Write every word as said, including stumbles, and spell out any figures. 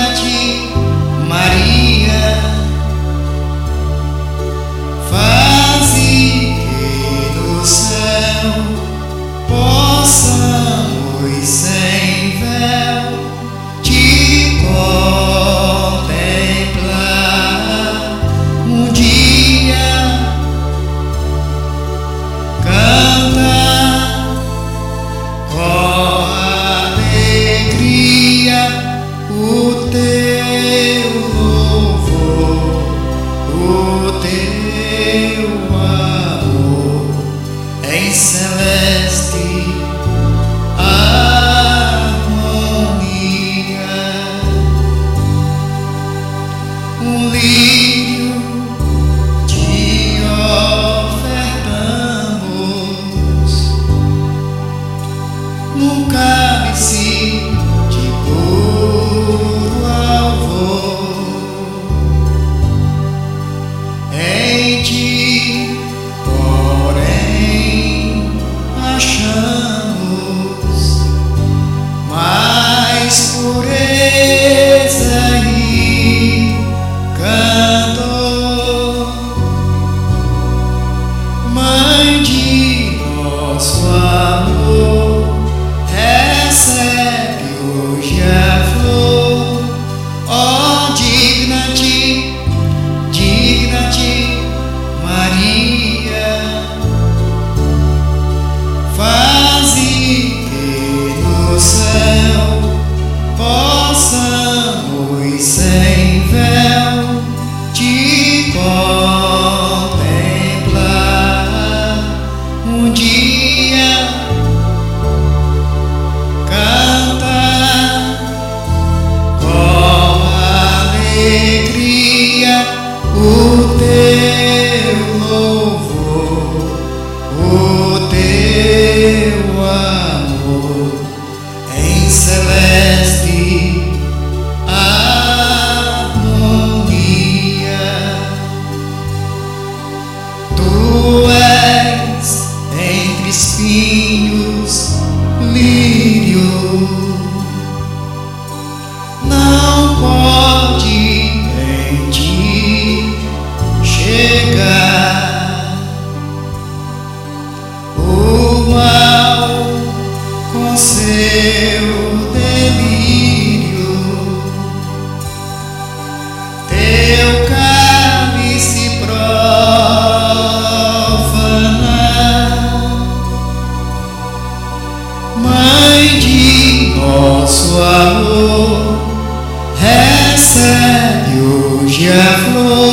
digna-te, Maria, faze que no céu possamos sem véu te contemplar um dia. Canta com alegria o teu louvor, o teu amor em celeste harmonia. Um lírio te ofertamos num cálice de puro alvor. Em ti, porém, achamos mais pureza e canto. Mãe de nosso amor, recebe hoje a flor. Ó, digna-te, digna-te, Maria, faze que no céu possamos sem véu te contemplar um dia. Canta com alegria o teu louvor, o teu amor em celeste harmonia. Tu és entre espinhos lírio, não pode em ti chegar o mal com seu delírio. Teu cálice profana, Mãe de nosso amor, recebe hoje a flor.